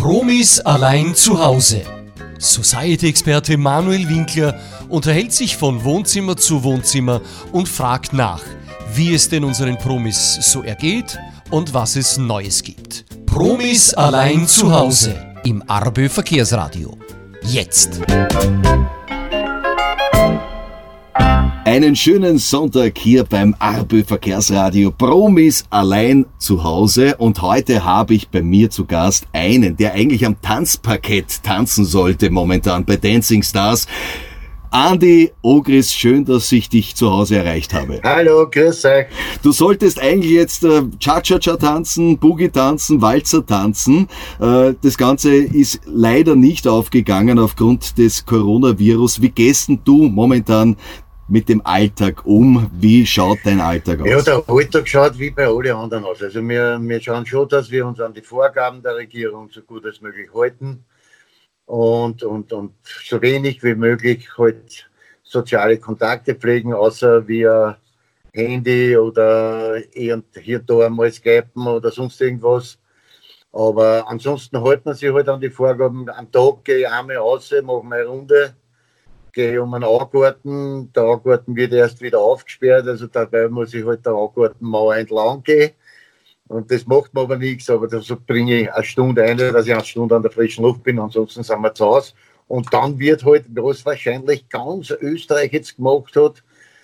Promis allein zu Hause. Society-Experte Manuel Winkler unterhält sich von Wohnzimmer zu Wohnzimmer und fragt nach, wie es denn unseren Promis so ergeht und was es Neues gibt. Promis allein zu Hause im Arbö Verkehrsradio. Jetzt! Einen schönen Sonntag hier beim Arbö Verkehrsradio. Promis allein zu Hause. Und heute habe ich bei mir zu Gast einen, der eigentlich am Tanzparkett tanzen sollte momentan bei Dancing Stars. Andi Ogris, schön, dass ich dich zu Hause erreicht habe. Hallo, grüß euch. Du solltest eigentlich jetzt Cha-Cha-Cha tanzen, Boogie tanzen, Walzer tanzen. Das Ganze ist leider nicht aufgegangen aufgrund des Coronavirus. Wie gehst denn du momentan mit dem Alltag um? Wie schaut dein Alltag aus? Ja, der Alltag schaut wie bei allen anderen aus. Also wir schauen schon, dass wir uns an die Vorgaben der Regierung so gut als möglich halten und so wenig wie möglich halt soziale Kontakte pflegen, außer via Handy oder hier und da mal Skypen oder sonst irgendwas. Aber ansonsten hält man sich halt an die Vorgaben. Am Tag gehe ich einmal raus, mache meine Runde, gehe um einen Augarten. Der Augarten wird erst wieder aufgesperrt, also dabei muss ich halt der Augartenmauer entlang gehen. Und das macht mir aber nichts, aber da bringe ich eine Stunde ein, dass ich eine Stunde an der frischen Luft bin, ansonsten sind wir zu Hause. Und dann wird halt, was wahrscheinlich ganz Österreich jetzt gemacht hat,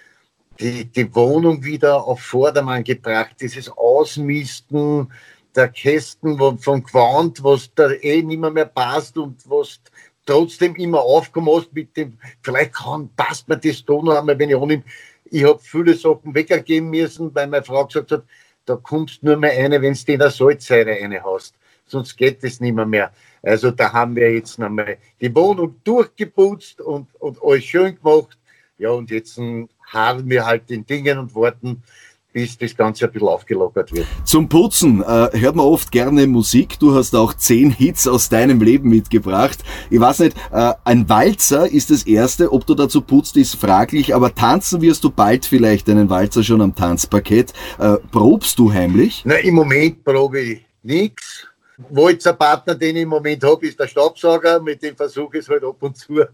die Wohnung wieder auf Vordermann gebracht. Dieses Ausmisten der Kästen vom Gewand, was da nicht mehr passt und was trotzdem immer aufgekommen hast mit dem, vielleicht passt mir das da noch einmal, wenn ich annehme. Ich habe viele Sachen weggeben müssen, weil meine Frau gesagt hat, da kommst du nur mehr rein, wenn du in der Salzsäure reinhaust. Sonst geht das nicht mehr. Also da haben wir jetzt nochmal die Wohnung durchgeputzt und alles schön gemacht. Ja, und jetzt harren wir halt den Dingen und warten, bis das Ganze ein bisschen aufgelockert wird. Zum Putzen hört man oft gerne Musik. Du hast auch 10 Hits aus deinem Leben mitgebracht. Ich weiß nicht, ein Walzer ist das erste. Ob du dazu putzt, ist fraglich. Aber tanzen wirst du bald vielleicht einen Walzer schon am Tanzparkett. Probst du heimlich? Na, im Moment probe ich nichts. Walzerpartner, den ich im Moment habe, ist der Staubsauger. Mit dem versuche ich es halt ab und zu.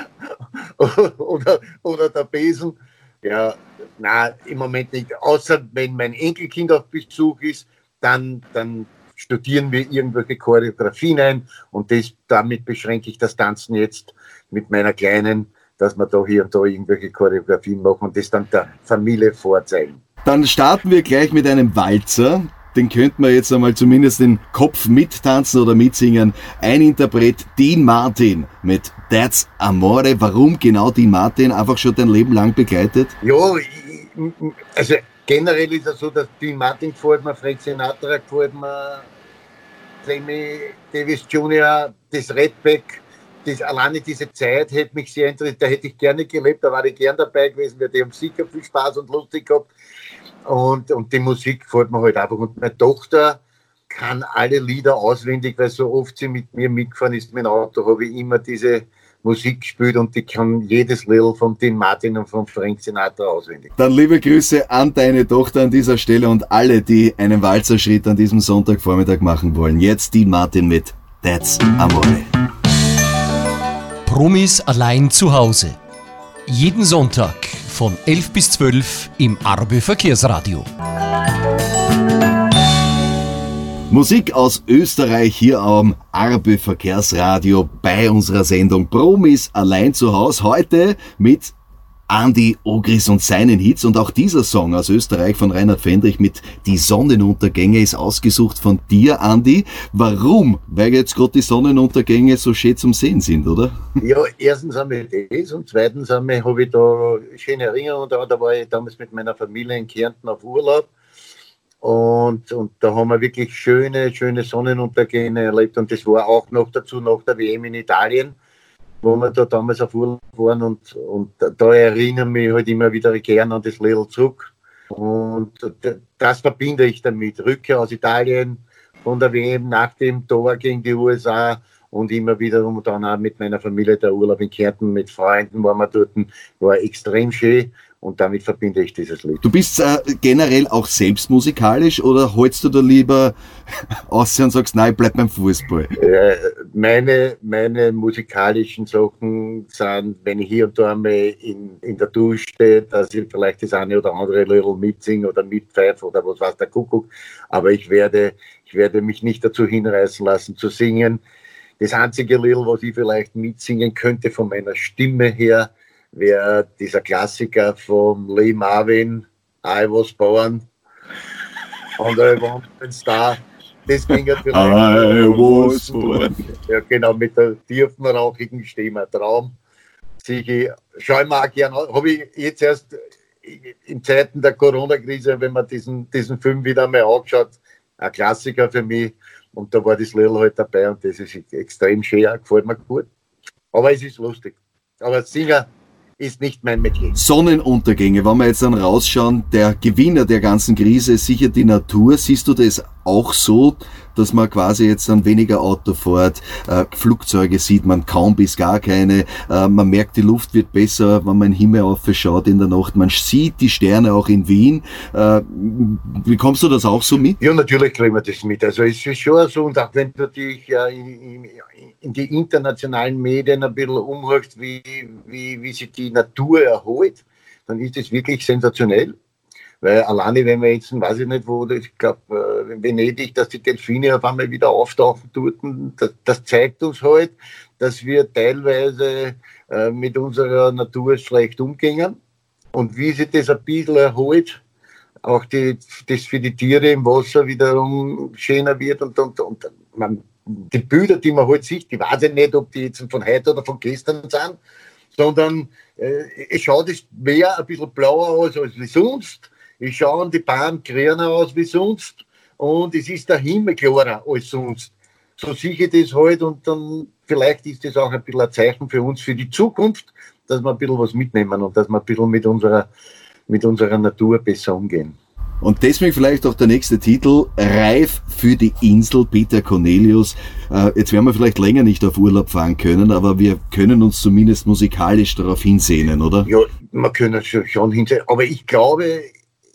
oder der Besen. Ja, nein, im Moment nicht. Außer wenn mein Enkelkind auf Besuch ist, dann studieren wir irgendwelche Choreografien ein und damit beschränke ich das Tanzen jetzt mit meiner Kleinen, dass wir da hier und da irgendwelche Choreografien machen und das dann der Familie vorzeigen. Dann starten wir gleich mit einem Walzer. Den könnten wir jetzt einmal zumindest den Kopf mittanzen oder mitsingen. Ein Interpret, Dean Martin mit That's Amore. Warum genau Dean Martin? Einfach schon dein Leben lang begleitet? Ja, also generell ist es so, dass Dean Martin gefällt mir, Frank Sinatra gefällt mir, Sammy Davis Jr., das Redback, alleine diese Zeit hätte mich sehr interessiert, da hätte ich gerne gelebt, da war ich gern dabei gewesen, weil die haben sicher viel Spaß und lustig gehabt. Und die Musik gefällt mir halt einfach. Und meine Tochter kann alle Lieder auswendig, weil so oft sie mit mir mitgefahren ist mit dem Auto, habe ich immer diese Musik gespielt und die kann jedes Lied von Dean Martin und von Frank Sinatra auswendig. Dann liebe Grüße an deine Tochter an dieser Stelle und alle, die einen Walzerschritt an diesem Sonntagvormittag machen wollen. Jetzt Dean Martin mit That's Amore. Promis allein zu Hause. Jeden Sonntag von 11 bis 12 im Arbö Verkehrsradio. Musik aus Österreich hier am Arbö Verkehrsradio bei unserer Sendung Promis allein zu Hause. Heute mit Andi Ogris und seinen Hits. Und auch dieser Song aus Österreich von Reinhard Fendrich mit Die Sonnenuntergänge ist ausgesucht von dir, Andi. Warum? Weil jetzt gerade die Sonnenuntergänge so schön zum Sehen sind, oder? Ja, erstens einmal das und zweitens einmal habe ich da schöne Erinnerungen. Da war ich damals mit meiner Familie in Kärnten auf Urlaub. Und da haben wir wirklich schöne Sonnenuntergänge erlebt. Und das war auch noch dazu nach der WM in Italien, wo wir da damals auf Urlaub waren und da erinnere ich mich halt immer wieder gern an das Lidl zurück. Und das verbinde ich damit. Rückkehr aus Italien von der WM nach dem Tor gegen die USA und immer wieder dann auch mit meiner Familie der Urlaub in Kärnten mit Freunden waren wir dort, war extrem schön. Und damit verbinde ich dieses Lied. Du bist generell auch selbst musikalisch oder holst du da lieber aus und sagst, nein, ich bleib beim Fußball? Meine musikalischen Sachen sind, wenn ich hier und da einmal in der Dusche stehe, dass ich vielleicht das eine oder andere Lied mitsinge oder mitpfeife oder was weiß der Kuckuck. Aber ich werde mich nicht dazu hinreißen lassen zu singen. Das einzige Lied, was ich vielleicht mitsingen könnte von meiner Stimme her, wäre dieser Klassiker von Lee Marvin, I Was Born, und I Want to Star. Das ging ja vielleicht. I was born. Ja, genau, mit der tiefen, rauchigen Stimme. Traum. Schau ich mir auch gerne an. Habe ich jetzt erst in Zeiten der Corona-Krise, wenn man diesen Film wieder mal angeschaut, ein Klassiker für mich. Und da war das Lied halt dabei und das ist extrem schön, gefällt mir gut. Aber es ist lustig. Aber Singer ist nicht mein Metier. Sonnenuntergänge, wenn wir jetzt dann rausschauen, der Gewinner der ganzen Krise ist sicher die Natur. Siehst du das auch so, dass man quasi jetzt dann weniger Auto fährt, Flugzeuge sieht man kaum bis gar keine, man merkt, die Luft wird besser, wenn man in den Himmel aufschaut in der Nacht, man sieht die Sterne auch in Wien. Bekommst du das auch so mit? Ja, natürlich kriegen wir das mit. Also es ist schon so, und auch wenn du dich in die internationalen Medien ein bisschen umhörst, wie sich die Natur erholt, dann ist es wirklich sensationell. Weil alleine, wenn wir jetzt, weiß ich nicht wo, ich glaube, in Venedig, dass die Delfine auf einmal wieder auftauchen dürfen, das zeigt uns halt, dass wir teilweise mit unserer Natur schlecht umgehen. Und wie sich das ein bisschen erholt, auch das für die Tiere im Wasser wiederum schöner wird und die Bilder, die man halt sieht, die weiß ich nicht, ob die jetzt von heute oder von gestern sind, sondern es schaut das Meer ein bisschen blauer aus als wie sonst. Ich schaue die Bahn grüner aus wie sonst und es ist der Himmel klarer als sonst. So sehe ich das halt und dann vielleicht ist das auch ein bisschen ein Zeichen für uns, für die Zukunft, dass wir ein bisschen was mitnehmen und dass wir ein bisschen mit unserer Natur besser umgehen. Und deswegen vielleicht auch der nächste Titel, Reif für die Insel, Peter Cornelius. Jetzt werden wir vielleicht länger nicht auf Urlaub fahren können, aber wir können uns zumindest musikalisch darauf hinsehnen, oder? Ja, wir können schon hinsehen, aber ich glaube,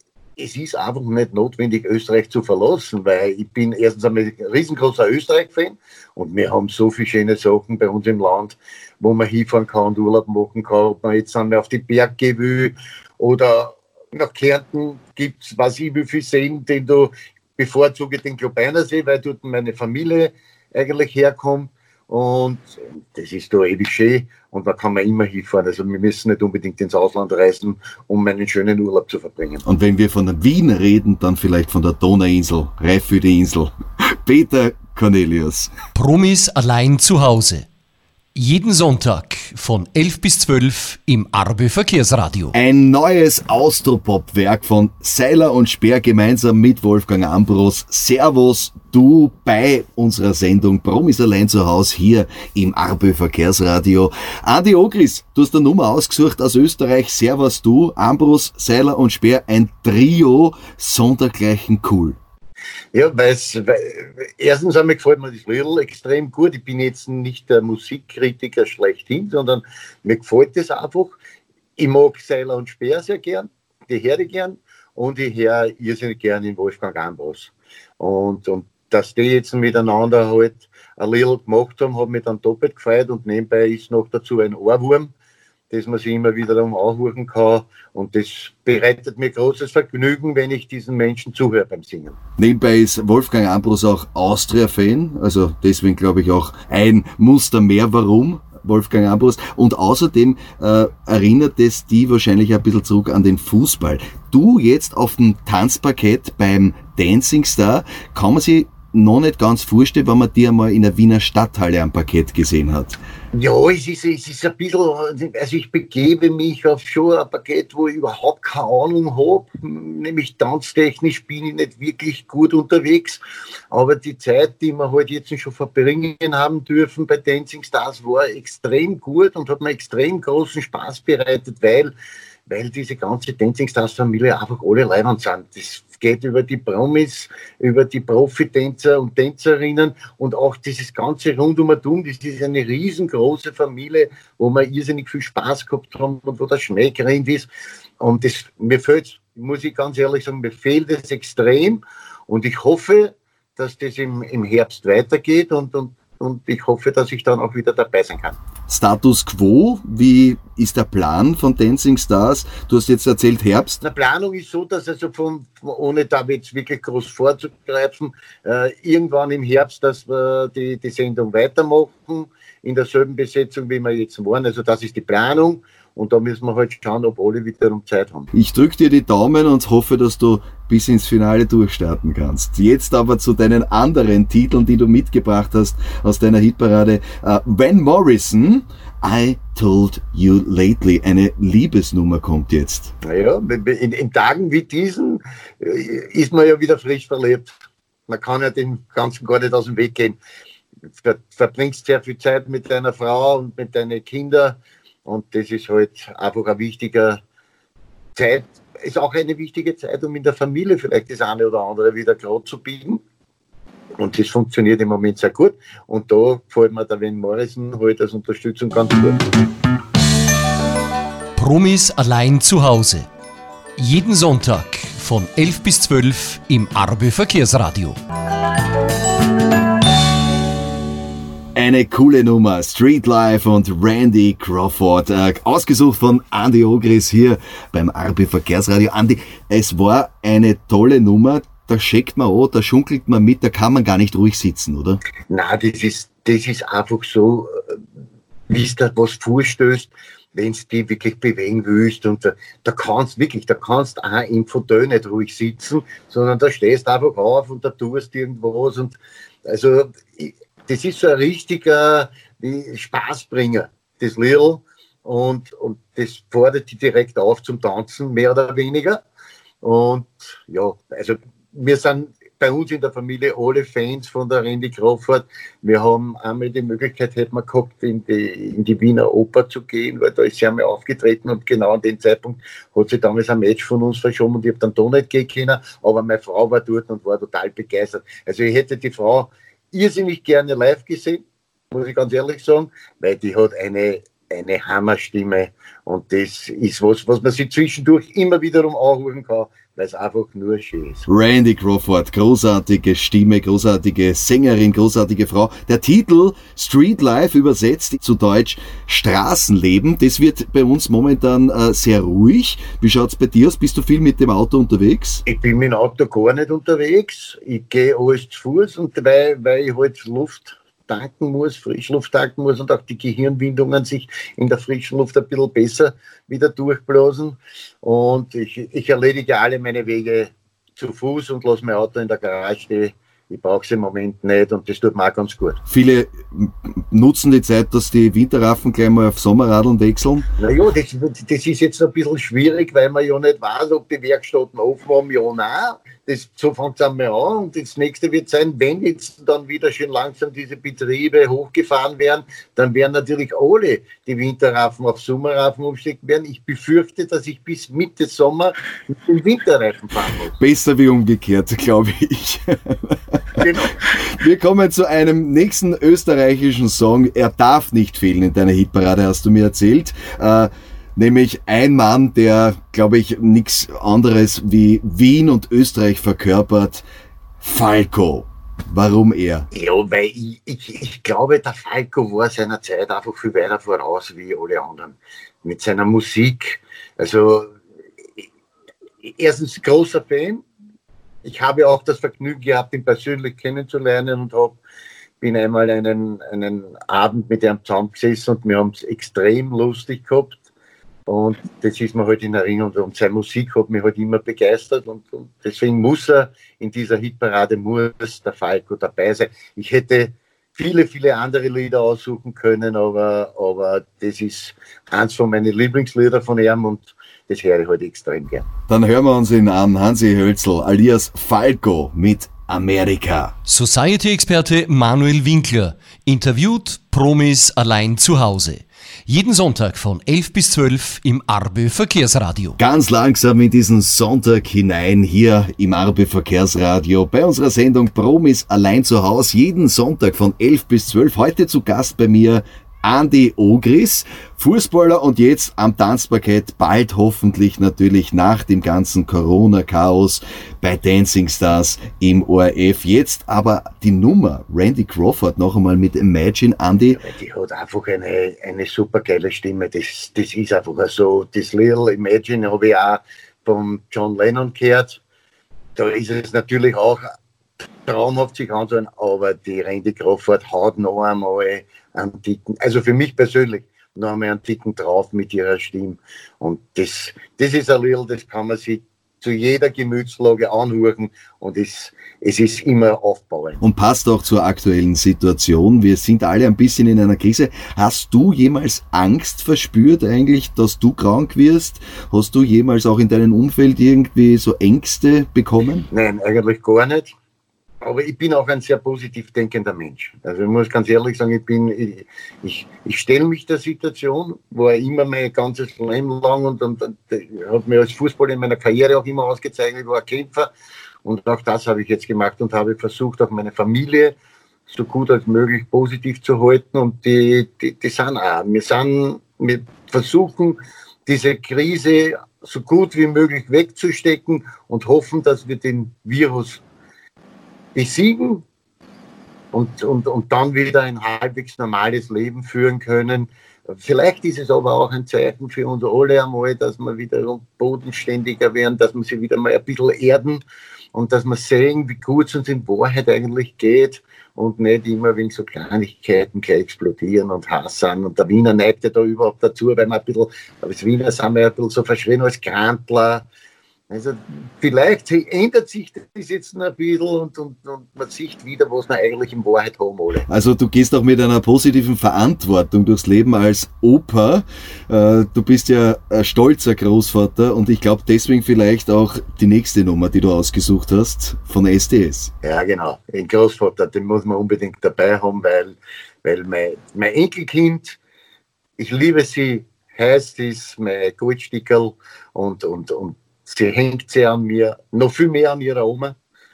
es ist einfach nicht notwendig, Österreich zu verlassen, weil ich bin erstens einmal ein riesengroßer Österreich-Fan und wir haben so viele schöne Sachen bei uns im Land, wo man hinfahren kann und Urlaub machen kann, ob man jetzt einmal auf die Berge will oder nach Kärnten gibt es, weiß ich, wie viel Seen, den du bevorzuge den Klobeinersee, weil dort meine Familie eigentlich herkommt. Und das ist da ewig schön und da kann man immer hinfahren. Also wir müssen nicht unbedingt ins Ausland reisen, um einen schönen Urlaub zu verbringen. Und wenn wir von Wien reden, dann vielleicht von der Donauinsel, Reif für die Insel. Peter Cornelius. Promis allein zu Hause. Jeden Sonntag von 11 bis 12 im Arbe Verkehrsradio. Ein neues Austropop-Werk von Seiler und Speer gemeinsam mit Wolfgang Ambros. Servus, du bei unserer Sendung Promis allein zu Hause hier im Arbe Verkehrsradio. Andi Ogris, du hast eine Nummer ausgesucht aus Österreich. Servus, du, Ambros, Seiler und Speer, ein Trio, sondergleichen cool. Ja, weil erstens einmal gefällt mir das Lied extrem gut. Ich bin jetzt nicht der Musikkritiker schlechthin, sondern mir gefällt das einfach. Ich mag Seiler und Speer sehr gern, die höre ich gern und ich höre irrsinnig gern in Wolfgang Ambros. Und dass die jetzt miteinander halt ein Lied gemacht haben, hat mich dann doppelt gefreut und nebenbei ist noch dazu ein Ohrwurm, das man sich immer wieder anhören kann. Und das bereitet mir großes Vergnügen, wenn ich diesen Menschen zuhöre beim Singen. Nebenbei ist Wolfgang Ambros auch Austria-Fan, also deswegen glaube ich auch ein Muster mehr, warum Wolfgang Ambros. Und außerdem erinnert es die wahrscheinlich ein bisschen zurück an den Fußball. Du jetzt auf dem Tanzparkett beim Dancing Star, kann man sich noch nicht ganz vorstellen, wenn man die einmal in der Wiener Stadthalle am Parkett gesehen hat. Ja, es ist ein bisschen, also ich begebe mich auf schon ein Parkett, wo ich überhaupt keine Ahnung habe, nämlich tanztechnisch bin ich nicht wirklich gut unterwegs, aber die Zeit, die wir halt jetzt schon verbringen haben dürfen bei Dancing Stars, war extrem gut und hat mir extrem großen Spaß bereitet, weil diese ganze Dancing Stars Familie einfach alle leibend sind. Das geht über die Promis, über die Profitänzer und Tänzerinnen und auch dieses ganze Rundum. Das ist eine riesengroße Familie, wo wir irrsinnig viel Spaß gehabt haben und wo der Schmäh gerannt ist. Und mir fehlt, muss ich ganz ehrlich sagen, mir fehlt es extrem. Und ich hoffe, dass das im Herbst weitergeht und ich hoffe, dass ich dann auch wieder dabei sein kann. Status quo, wie ist der Plan von Dancing Stars? Du hast jetzt erzählt Herbst. Die Planung ist so, dass also ohne da jetzt wirklich groß vorzugreifen, irgendwann im Herbst, dass wir die Sendung weitermachen, in derselben Besetzung, wie wir jetzt waren. Also das ist die Planung. Und da müssen wir halt schauen, ob alle wiederum Zeit haben. Ich drücke dir die Daumen und hoffe, dass du bis ins Finale durchstarten kannst. Jetzt aber zu deinen anderen Titeln, die du mitgebracht hast aus deiner Hitparade. Van Morrison, I Told You Lately. Eine Liebesnummer kommt jetzt. Naja, in Tagen wie diesen ist man ja wieder frisch verliebt. Man kann ja dem Ganzen gar nicht aus dem Weg gehen. Du verbringst sehr viel Zeit mit deiner Frau und mit deinen Kindern. Und das ist halt einfach eine wichtige Zeit, ist auch eine wichtige Zeit, um in der Familie vielleicht das eine oder andere wieder gerade zu biegen. Und das funktioniert im Moment sehr gut. Und da gefällt mir der Van Morrison halt als Unterstützung ganz gut. Promis allein zu Hause. Jeden Sonntag von 11 bis 12 im Arbe Verkehrsradio. Eine coole Nummer, Street Life und Randy Crawford, ausgesucht von Andi Ogris hier beim Arbe Verkehrsradio. Andi, es war eine tolle Nummer, da schickt man an, da schunkelt man mit, da kann man gar nicht ruhig sitzen, oder? Nein, das ist einfach so, wie es da was vorstößt, wenn du dich wirklich bewegen willst und da kannst auch im Fauteuil nicht ruhig sitzen, sondern da stehst einfach auf und da tust irgendwas und also das ist so ein richtiger Spaßbringer, das Lidl. Und das fordert dich direkt auf zum Tanzen, mehr oder weniger. Und ja, also wir sind bei uns in der Familie alle Fans von der Randy Crawford. Wir haben einmal die Möglichkeit, hätten wir gehabt, in die Wiener Oper zu gehen, weil da ist sie einmal aufgetreten und genau an dem Zeitpunkt hat sie damals ein Match von uns verschoben und ich habe dann da nicht gehen können, aber meine Frau war dort und war total begeistert. Also ich hätte die Frau irrsinnig gerne live gesehen, muss ich ganz ehrlich sagen, weil die hat eine Hammerstimme und das ist was man sich zwischendurch immer wiederum anhören kann, weil es einfach nur schön ist. Randy Crawford, großartige Stimme, großartige Sängerin, großartige Frau. Der Titel Street Life übersetzt zu Deutsch Straßenleben, das wird bei uns momentan sehr ruhig. Wie schaut's bei dir aus? Bist du viel mit dem Auto unterwegs? Ich bin mit dem Auto gar nicht unterwegs. Ich gehe alles zu Fuß und weil ich halt Luft tanken muss, Frischluft tanken muss und auch die Gehirnwindungen sich in der frischen Luft ein bisschen besser wieder durchblasen. Und ich erledige alle meine Wege zu Fuß und lasse mein Auto in der Garage stehen. Ich brauche es im Moment nicht und das tut mir auch ganz gut. Viele nutzen die Zeit, dass die Winterraffen gleich mal auf Sommerradeln wechseln. Naja, das ist jetzt ein bisschen schwierig, weil man ja nicht weiß, ob die Werkstätten offen haben, ja, nein. So fängt es einmal an und das nächste wird sein, wenn jetzt dann wieder schön langsam diese Betriebe hochgefahren werden, dann werden natürlich alle die Winterreifen auf Sommerreifen umsteigen werden. Ich befürchte, dass ich bis Mitte Sommer mit den Winterreifen fahren muss. Besser wie umgekehrt, glaube ich. Genau. Wir kommen zu einem nächsten österreichischen Song. Er darf nicht fehlen in deiner Hitparade, hast du mir erzählt. Nämlich ein Mann, der, glaube ich, nichts anderes wie Wien und Österreich verkörpert. Falco. Warum er? Ja, weil ich glaube, der Falco war seiner Zeit einfach viel weiter voraus wie alle anderen. Mit seiner Musik. Also, erstens großer Fan. Ich habe auch das Vergnügen gehabt, ihn persönlich kennenzulernen und bin einmal einen Abend mit ihm zusammengesessen und wir haben es extrem lustig gehabt. Und das ist mir halt in Erinnerung. Und seine Musik hat mich halt immer begeistert. Und deswegen muss er in dieser Hitparade, muss der Falco dabei sein. Ich hätte viele, viele andere Lieder aussuchen können, aber das ist eins von meinen Lieblingslieder von ihm und das höre ich halt extrem gern. Dann hören wir uns ihn an. Hansi Hölzl alias Falco mit Amerika. Society-Experte Manuel Winkler interviewt Promis allein zu Hause. Jeden Sonntag von 11 bis 12 im Arbe Verkehrsradio. Ganz langsam in diesen Sonntag hinein hier im Arbe Verkehrsradio bei unserer Sendung Promis allein zu Hause. Jeden Sonntag von 11 bis 12. Heute zu Gast bei mir Andi Ogris, Fußballer und jetzt am Tanzparkett, bald hoffentlich natürlich nach dem ganzen Corona-Chaos bei Dancing Stars im ORF. Jetzt aber die Nummer, Randy Crawford, noch einmal mit Imagine, Andi. Ja, die hat einfach eine super geile Stimme, das ist einfach so. Das Little Imagine habe ich auch von John Lennon gehört. Da ist es natürlich auch traumhaft sich anschauen, aber die Randy Crawford haut noch einmal einen Ticken, also für mich persönlich, noch einmal einen Ticken drauf mit ihrer Stimme. Und das ist ein Lied, das kann man sich zu jeder Gemütslage anhören und es ist immer aufbauend. Und passt auch zur aktuellen Situation. Wir sind alle ein bisschen in einer Krise. Hast du jemals Angst verspürt eigentlich, dass du krank wirst? Hast du jemals auch in deinem Umfeld irgendwie so Ängste bekommen? Nein, eigentlich gar nicht. Aber ich bin auch ein sehr positiv denkender Mensch. Also ich muss ganz ehrlich sagen, ich stelle mich der Situation, war immer mein ganzes Leben lang und hat mir als Fußballer in meiner Karriere auch immer ausgezeichnet, ich war ein Kämpfer und auch das habe ich jetzt gemacht und habe versucht, auch meine Familie so gut als möglich positiv zu halten und die sind auch. Wir versuchen, diese Krise so gut wie möglich wegzustecken und hoffen, dass wir den Virus besiegen und dann wieder ein halbwegs normales Leben führen können. Vielleicht ist es aber auch ein Zeichen für uns alle einmal, dass wir wieder bodenständiger werden, dass wir sie wieder mal ein bisschen erden und dass wir sehen, wie gut es uns in Wahrheit eigentlich geht und nicht immer wegen so Kleinigkeiten gleich explodieren und Hass an. Und der Wiener neigt ja da überhaupt dazu, weil wir ein bisschen, als Wiener sind wir ein bisschen so verschrien als Krantler. Also vielleicht ändert sich das jetzt noch ein bisschen und man sieht wieder, was wir eigentlich in Wahrheit haben alle. Also du gehst auch mit einer positiven Verantwortung durchs Leben als Opa. Du bist ja ein stolzer Großvater und ich glaube deswegen vielleicht auch die nächste Nummer, die du ausgesucht hast, von SDS. Ja genau, den Großvater, den muss man unbedingt dabei haben, weil mein Enkelkind, ich liebe sie, heißt ist mein Goldstickerl und sie hängt sehr an mir, noch viel mehr an ihrer Oma.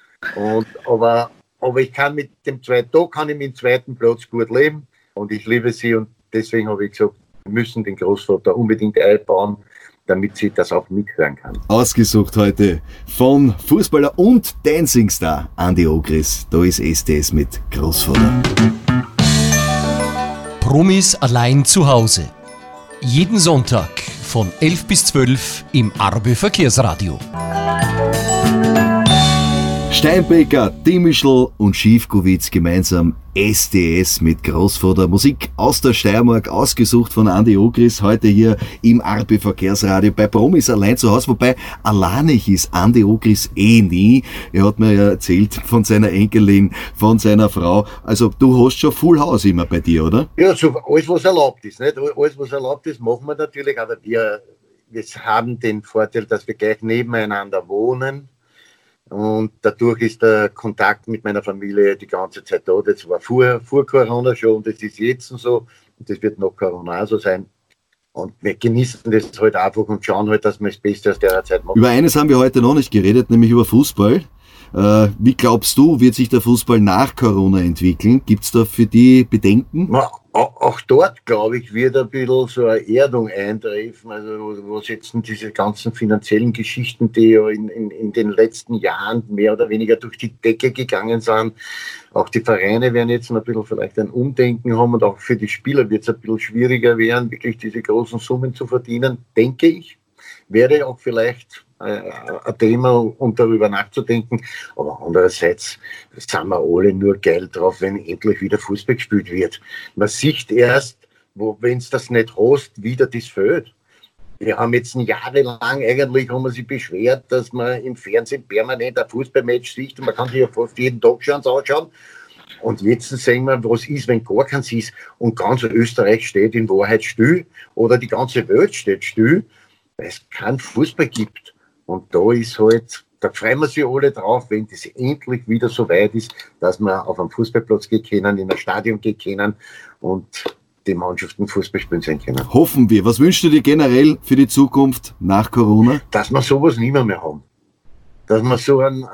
Aber ich kann mit dem zweiten Platz gut leben und ich liebe sie und deswegen habe ich gesagt, wir müssen den Großvater unbedingt einbauen, damit sie das auch mithören kann. Ausgesucht heute von Fußballer und Dancing Star Andi Ogris. Da ist SDS mit Großvater. Promis allein zu Hause. Jeden Sonntag von 11 bis 12 im Arbe Verkehrsradio. Steinbecker, Dimischl und Schiefkowitz gemeinsam SDS mit Großvater. Musik aus der Steiermark, ausgesucht von Andi Ogris, heute hier im Arbe Verkehrsradio bei Promis allein zu Hause. Wobei, alleinig ist Andi Ogris nie. Er hat mir ja erzählt von seiner Enkelin, von seiner Frau. Also du hast schon Full House immer bei dir, oder? Ja, so alles was erlaubt ist. Nicht? Alles was erlaubt ist, machen wir natürlich, aber wir haben den Vorteil, dass wir gleich nebeneinander wohnen. Und dadurch ist der Kontakt mit meiner Familie die ganze Zeit da. Das war vor Corona schon und das ist jetzt so. Und das wird nach Corona auch so sein. Und wir genießen das halt einfach und schauen halt, dass wir das Beste aus der Zeit machen. Über eines haben wir heute noch nicht geredet, nämlich über Fußball. Wie glaubst du, wird sich der Fußball nach Corona entwickeln? Gibt es da für die Bedenken? Na, auch dort, glaube ich, wird ein bisschen so eine Erdung eintreffen. Also was jetzt diese ganzen finanziellen Geschichten, die ja in den letzten Jahren mehr oder weniger durch die Decke gegangen sind. Auch die Vereine werden jetzt ein bisschen vielleicht ein Umdenken haben und auch für die Spieler wird es ein bisschen schwieriger werden, wirklich diese großen Summen zu verdienen, denke ich. Wäre auch vielleicht ein Thema, um darüber nachzudenken. Aber andererseits sind wir alle nur geil drauf, wenn endlich wieder Fußball gespielt wird. Man sieht erst, wenn es das nicht hast, wieder das fehlt. Wir haben jetzt jahrelang eigentlich haben wir sich beschwert, dass man im Fernsehen permanent ein Fußballmatch sieht und man kann sich ja fast jeden Tag schon anschauen. Und jetzt sehen wir, was ist, wenn gar keins ist und ganz Österreich steht in Wahrheit still oder die ganze Welt steht still, weil es keinen Fußball gibt. Und da ist halt, da freuen wir sich alle drauf, wenn das endlich wieder so weit ist, dass wir auf einem Fußballplatz gehen können, in ein Stadion gehen können und die Mannschaften Fußball spielen sehen können. Hoffen wir. Was wünschst du dir generell für die Zukunft nach Corona? Dass wir sowas nicht mehr haben. Dass wir so ein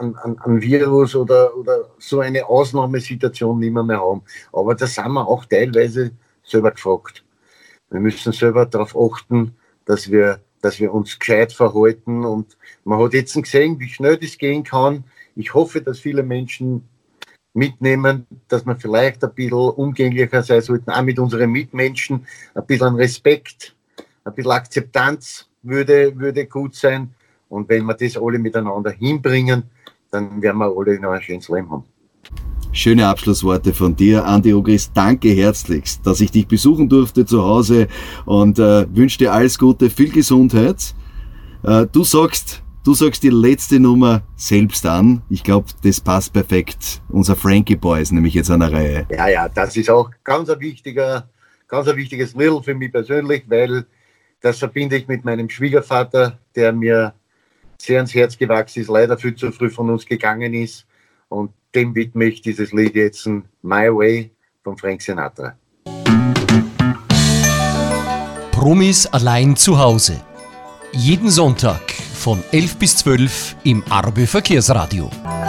Virus oder so eine Ausnahmesituation nicht mehr haben. Aber da sind wir auch teilweise selber gefragt. Wir müssen selber darauf achten, dass wir uns gescheit verhalten. Und man hat jetzt gesehen, wie schnell das gehen kann. Ich hoffe, dass viele Menschen mitnehmen, dass wir vielleicht ein bisschen umgänglicher sein sollten, auch mit unseren Mitmenschen. Ein bisschen Respekt, ein bisschen Akzeptanz würde gut sein. Und wenn wir das alle miteinander hinbringen, dann werden wir alle noch ein schönes Leben haben. Schöne Abschlussworte von dir, Andi Ogris. Danke herzlichst, dass ich dich besuchen durfte zu Hause und wünsche dir alles Gute, viel Gesundheit. Du sagst die letzte Nummer selbst an. Ich glaube, das passt perfekt. Unser Frankie Boy ist nämlich jetzt an der Reihe. Ja, das ist auch ganz ein wichtiges Little für mich persönlich, weil das verbinde ich mit meinem Schwiegervater, der mir sehr ans Herz gewachsen ist, leider viel zu früh von uns gegangen ist. Und dem widme ich dieses Lied jetzt, My Way von Frank Sinatra. Promis allein zu Hause. Jeden Sonntag von 11 bis 12 im Arbe Verkehrsradio.